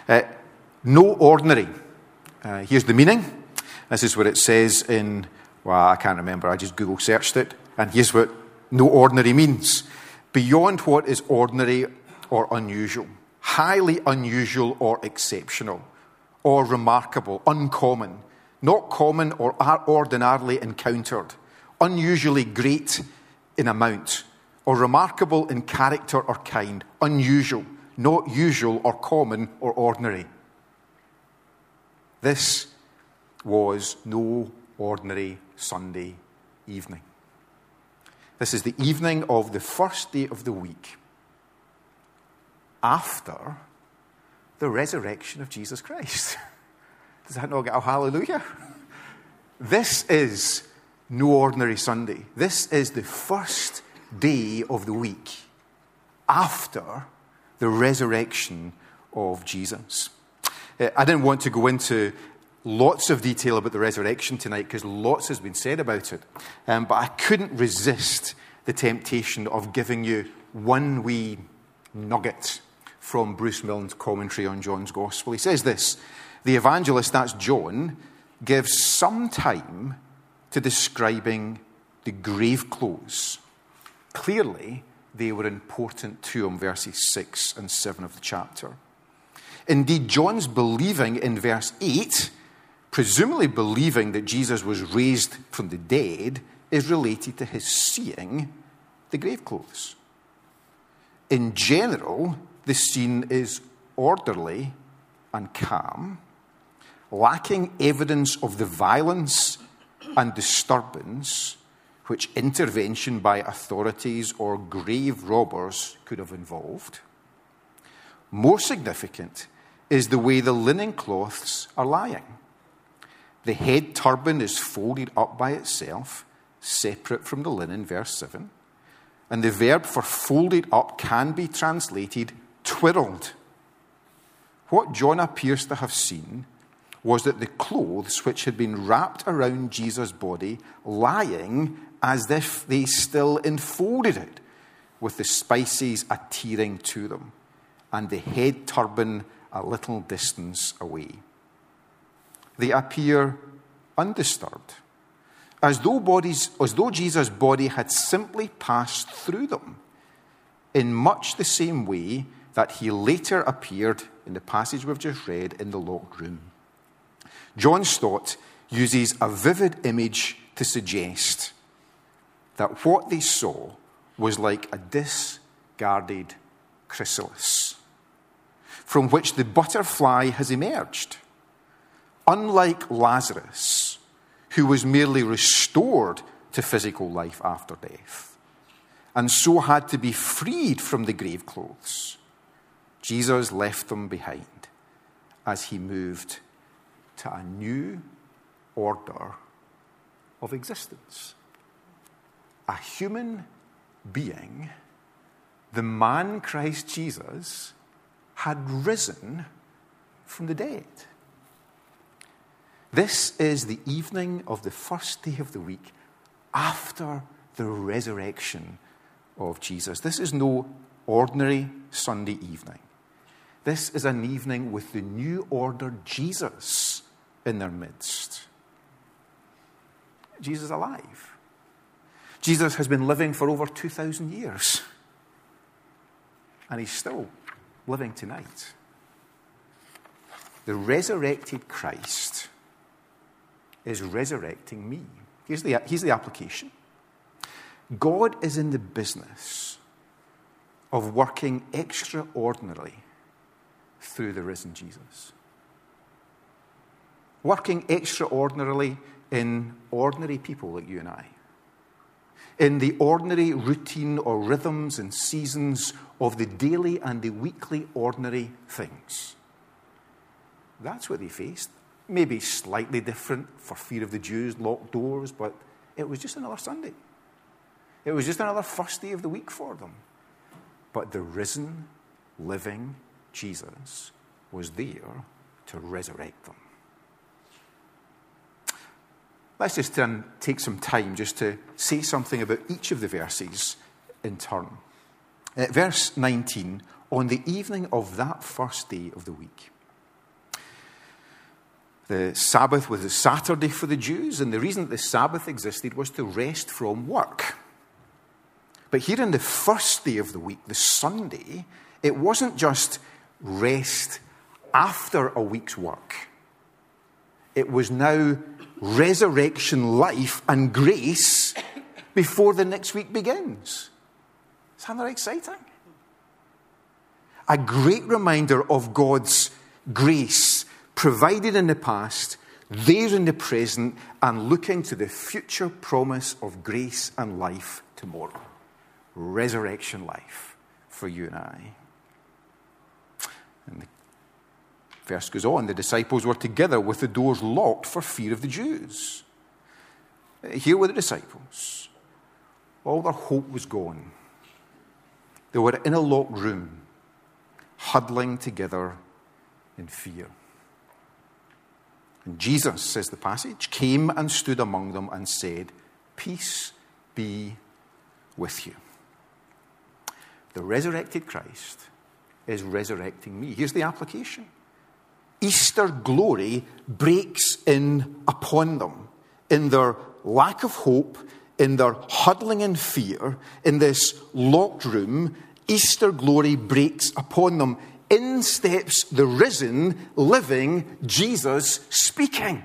No ordinary. Here's the meaning. This is what it says in, well, I can't remember. I just Google searched it. And here's what no ordinary means. Beyond what is ordinary or unusual. Highly unusual or exceptional. Or remarkable, uncommon. Not common or ordinarily encountered. Unusually great in amount. Or remarkable in character or kind. Unusual. Not usual or common or ordinary. This was no ordinary Sunday evening. This is the evening of the first day of the week after the resurrection of Jesus Christ. Does that not get a hallelujah? This is no ordinary Sunday. This is the first day of the week after the resurrection of Jesus. I didn't want to go into lots of detail about the resurrection tonight because lots has been said about it. But I couldn't resist the temptation of giving you one wee nugget from Bruce Milne's commentary on John's Gospel. He says this: the evangelist, that's John, gives some time to describing the grave clothes. Clearly, they were important to him, verses 6 and 7 of the chapter. Indeed, John's believing in verse 8, presumably believing that Jesus was raised from the dead, is related to his seeing the grave clothes. In general, the scene is orderly and calm, lacking evidence of the violence and disturbance which intervention by authorities or grave robbers could have involved. More significant is the way the linen cloths are lying. The head turban is folded up by itself, separate from the linen, verse 7. And the verb for folded up can be translated twirled. What John appears to have seen was that the clothes which had been wrapped around Jesus' body lying as if they still enfolded it, with the spices adhering to them, and the head turban a little distance away. They appear undisturbed, as though Jesus' body had simply passed through them, in much the same way that he later appeared in the passage we've just read in the locked room. John Stott uses a vivid image to suggest that what they saw was like a discarded chrysalis, from which the butterfly has emerged. Unlike Lazarus, who was merely restored to physical life after death, and so had to be freed from the grave clothes, Jesus left them behind as he moved to a new order of existence. A human being, the man Christ Jesus, had risen from the dead. This is the evening of the first day of the week after the resurrection of Jesus. This is no ordinary Sunday evening. This is an evening with the new order Jesus in their midst. Jesus is alive. Jesus has been living for over 2,000 years. And he's still living tonight. The resurrected Christ is resurrecting me. Here's the application. God is in the business of working extraordinarily through the risen Jesus. Working extraordinarily in ordinary people like you and I. In the ordinary routine or rhythms and seasons of the daily and the weekly ordinary things. That's what they faced. Maybe slightly different for fear of the Jews, locked doors, but it was just another Sunday. It was just another first day of the week for them. But the risen, living Jesus was there to resurrect them. Let's just take some time just to say something about each of the verses in turn. Verse 19, on the evening of that first day of the week. The Sabbath was a Saturday for the Jews, and the reason that the Sabbath existed was to rest from work. But here on the first day of the week, the Sunday, it wasn't just rest after a week's work. It was now resurrection life and grace before the next week begins. Isn't that exciting? A great reminder of God's grace provided in the past, there in the present, and looking to the future promise of grace and life tomorrow. Resurrection life for you and I. And the verse goes on, the disciples were together with the doors locked for fear of the Jews. Here were the disciples. All their hope was gone. They were in a locked room, huddling together in fear. And Jesus, says the passage, came and stood among them and said, "Peace be with you." The resurrected Christ is resurrecting me. Here's the application. Easter glory breaks in upon them in their lack of hope, in their huddling in fear, in this locked room. Easter glory breaks upon them. In steps the risen, living Jesus speaking.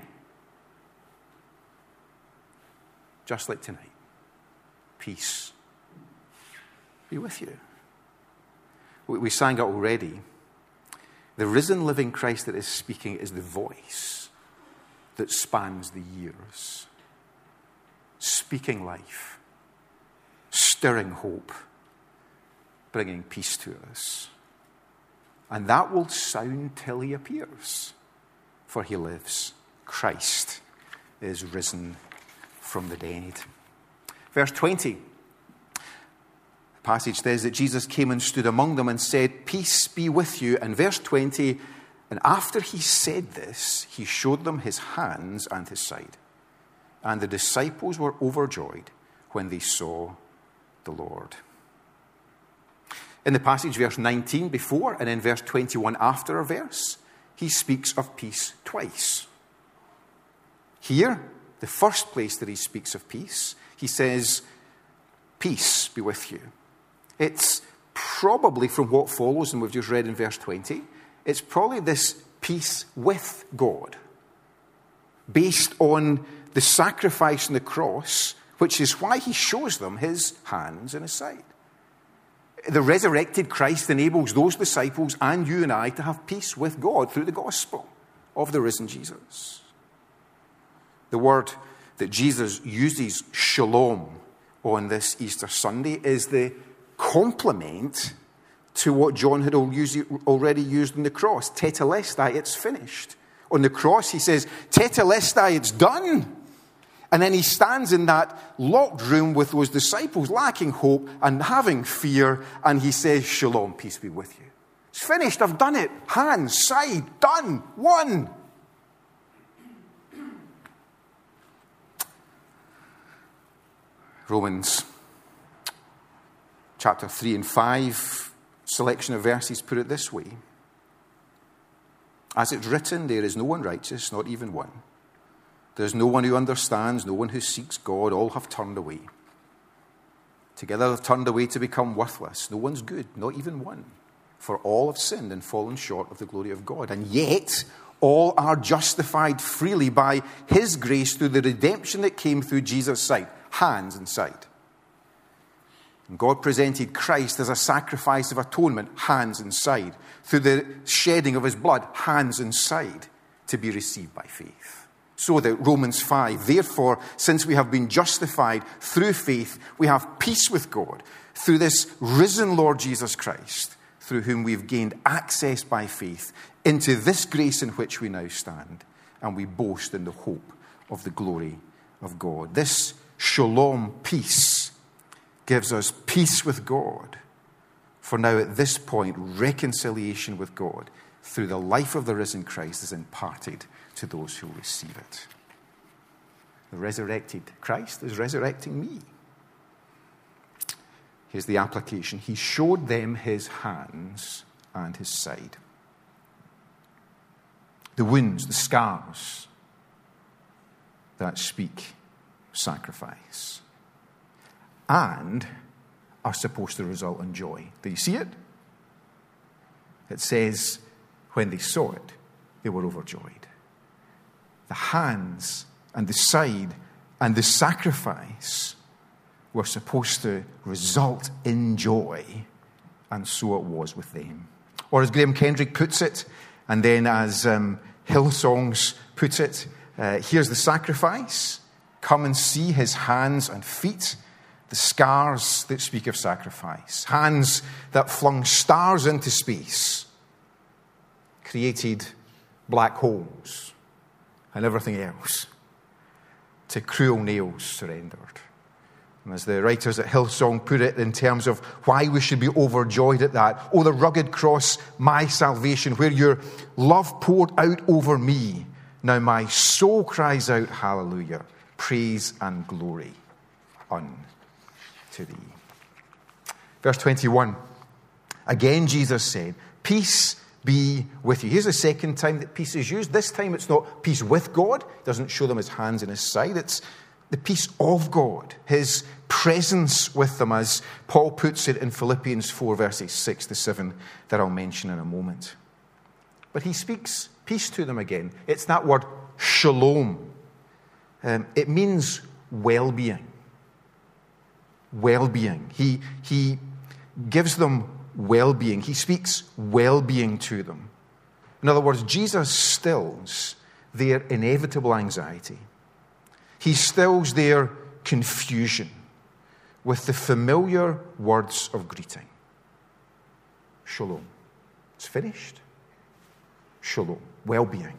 Just like tonight. Peace be with you. We sang it already. The risen, living Christ that is speaking is the voice that spans the years. Speaking life. Stirring hope. Bringing peace to us. And that will sound till he appears. For he lives. Christ is risen from the dead. Verse 20. The passage says that Jesus came and stood among them and said, "Peace be with you." And verse 20, and after he said this, he showed them his hands and his side. And the disciples were overjoyed when they saw the Lord. In the passage, verse 19 before, and in verse 21 after a verse, he speaks of peace twice. Here, the first place that he speaks of peace, he says, "Peace be with you." It's probably from what follows, and we've just read in verse 20, it's probably this peace with God, based on the sacrifice on the cross, which is why he shows them his hands and his side. The resurrected Christ enables those disciples and you and I to have peace with God through the gospel of the risen Jesus. The word that Jesus uses, shalom, on this Easter Sunday is the complement to what John had already used on the cross. Tetelestai, it's finished. On the cross, he says, Tetelestai, it's done. And then he stands in that locked room with those disciples lacking hope and having fear, and he says, "Shalom, peace be with you." It's finished, I've done it. Hands, side, done, won. Romans chapter 3 and 5, selection of verses put it this way. As it's written, there is no one righteous, not even one. There's no one who understands, no one who seeks God. All have turned away. Together have turned away to become worthless. No one's good, not even one. For all have sinned and fallen short of the glory of God. And yet, all are justified freely by his grace through the redemption that came through Jesus' side, hands and side. And God presented Christ as a sacrifice of atonement, hands and side, through the shedding of his blood, hands and side, to be received by faith. So that Romans 5, therefore, since we have been justified through faith, we have peace with God through this risen Lord Jesus Christ, through whom we have gained access by faith into this grace in which we now stand, and we boast in the hope of the glory of God. This shalom, peace, gives us peace with God. For now, at this point, reconciliation with God through the life of the risen Christ is imparted to those who receive it. The resurrected Christ is resurrecting me. Here's the application. He showed them his hands and his side. the wounds, the scars that speak sacrifice and are supposed to result in joy. Do you see it? It says, when they saw it, they were overjoyed. The hands and the side and the sacrifice were supposed to result in joy, and so it was with them. Or as Graham Kendrick puts it, and then as Hillsongs puts it, here's the sacrifice. Come and see his hands and feet, the scars that speak of sacrifice. Hands that flung stars into space, created black holes and everything else, to cruel nails surrendered. And as the writers at Hillsong put it in terms of why we should be overjoyed at that, oh, the rugged cross, my salvation, where your love poured out over me. Now my soul cries out, hallelujah, praise and glory unto thee. Verse 21, again Jesus said, peace be with you. Here's the second time that peace is used. This time it's not peace with God. It doesn't show them his hands and his side. It's the peace of God, his presence with them, as Paul puts it in Philippians 4, verses 6 to 7, that I'll mention in a moment. But he speaks peace to them again. It's that word shalom. It means well-being. Well-being. He gives them well-being. He speaks well-being to them. In other words, Jesus stills their inevitable anxiety. He stills their confusion with the familiar words of greeting. Shalom. It's finished. Shalom. Well-being.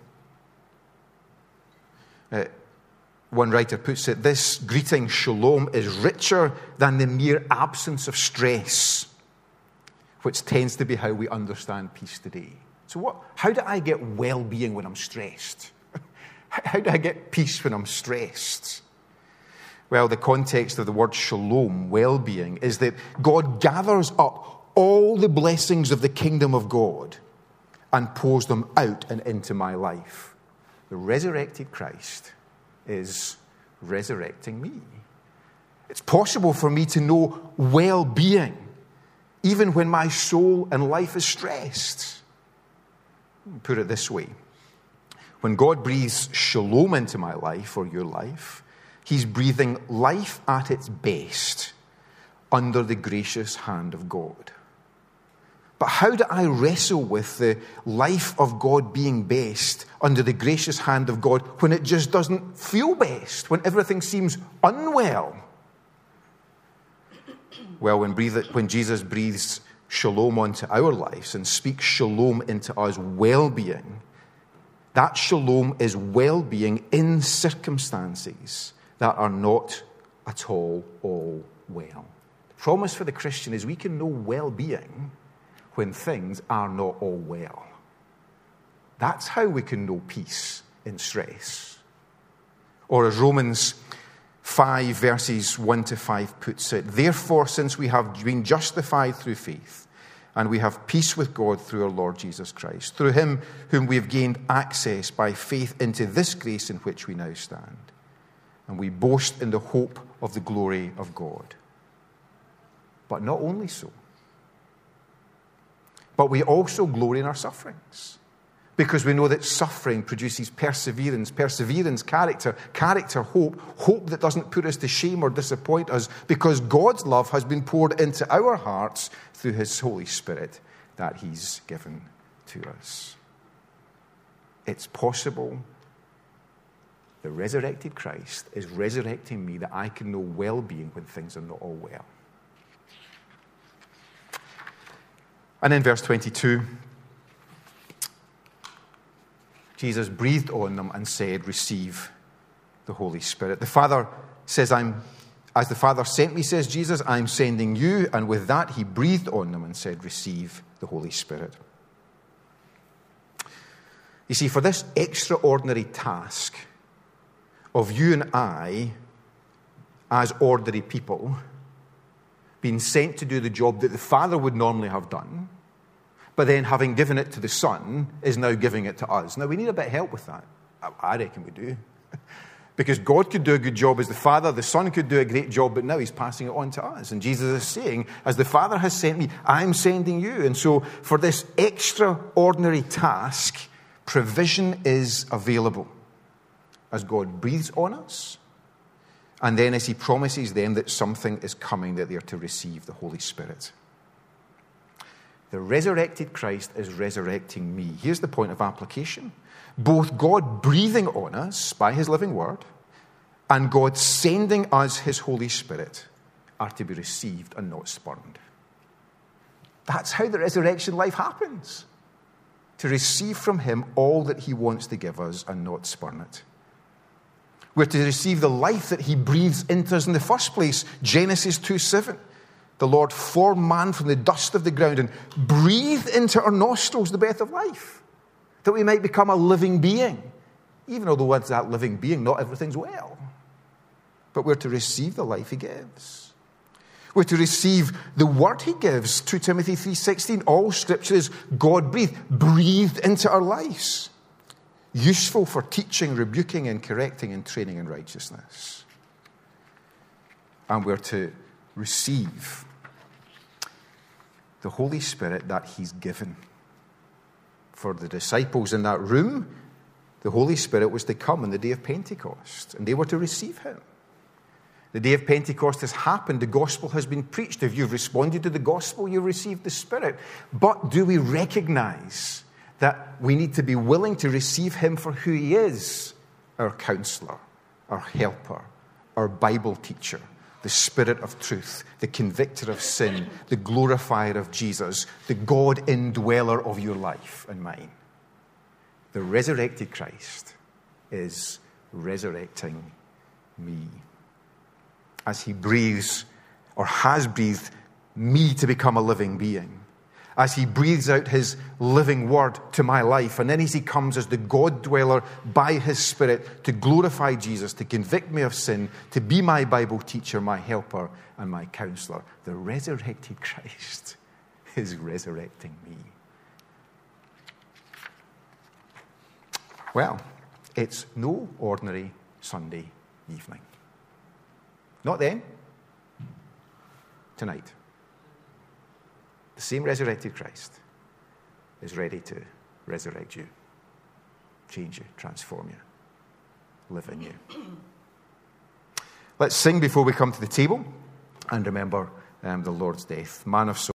One writer puts it, this greeting, shalom, is richer than the mere absence of stress, which tends to be how we understand peace today. So how do I get well-being when I'm stressed? How do I get peace when I'm stressed? Well, the context of the word shalom, well-being, is that God gathers up all the blessings of the kingdom of God and pours them out and into my life. The resurrected Christ is resurrecting me. It's possible for me to know well-being even when my soul and life is stressed. Put it this way. When God breathes shalom into my life or your life, he's breathing life at its best under the gracious hand of God. But how do I wrestle with the life of God being best under the gracious hand of God when it just doesn't feel best, when everything seems unwell? Well, when Jesus breathes shalom onto our lives and speaks shalom into us well-being, that shalom is well-being in circumstances that are not at all well. The promise for the Christian is we can know well-being when things are not all well. That's how we can know peace in stress. Or as Romans 5 verses 1 to 5 puts it, therefore, since we have been justified through faith, and we have peace with God through our Lord Jesus Christ, through him whom we have gained access by faith into this grace in which we now stand. And we boast in the hope of the glory of God. But not only so, but we also glory in our sufferings. Because we know that suffering produces perseverance, perseverance, character, character, hope, hope that doesn't put us to shame or disappoint us, because God's love has been poured into our hearts through his Holy Spirit that he's given to us. It's possible. The resurrected Christ is resurrecting me that I can know well-being when things are not all well. And in verse 22, Jesus breathed on them and said, receive the Holy Spirit. The Father says, as the Father sent me, says Jesus, I'm sending you. And with that, he breathed on them and said, receive the Holy Spirit. You see, for this extraordinary task of you and I, as ordinary people, being sent to do the job that the Father would normally have done, but then having given it to the Son, is now giving it to us. Now, we need a bit of help with that. I reckon we do. Because God could do a good job as the Father, the Son could do a great job, but now he's passing it on to us. And Jesus is saying, as the Father has sent me, I'm sending you. And so for this extraordinary task, provision is available as God breathes on us, and then as he promises them that something is coming, that they are to receive the Holy Spirit. The resurrected Christ is resurrecting me. Here's the point of application. Both God breathing on us by his living word and God sending us his Holy Spirit are to be received and not spurned. That's how the resurrection life happens. To receive from him all that he wants to give us and not spurn it. We're to receive the life that he breathes into us in the first place. Genesis 2:7. The Lord formed man from the dust of the ground and breathed into our nostrils the breath of life, that we might become a living being. Even although as that living being, not everything's well. But we're to receive the life he gives. We're to receive the word he gives. 2 Timothy 3:16. All scripture is God-breathed, breathed into our lives. Useful for teaching, rebuking, and correcting and training in righteousness. And we're to receive the Holy Spirit that he's given. For the disciples in that room, the Holy Spirit was to come on the day of Pentecost, and they were to receive him. The day of Pentecost has happened. The gospel has been preached. If you've responded to the gospel, you've received the Spirit. But do we recognize that we need to be willing to receive him for who he is? Our counselor, our helper, our Bible teacher, the Spirit of truth, the convictor of sin, the glorifier of Jesus, the God indweller of your life and mine. The resurrected Christ is resurrecting me. As he breathes, or has breathed, me to become a living being. As he breathes out his living word to my life. And then as he comes as the God dweller by his Spirit to glorify Jesus, to convict me of sin, to be my Bible teacher, my helper, and my counselor. The resurrected Christ is resurrecting me. Well, it's no ordinary Sunday evening. Not then. Tonight. The same resurrected Christ is ready to resurrect you, change you, transform you, live in you. Let's sing before we come to the table and remember the Lord's death. Man of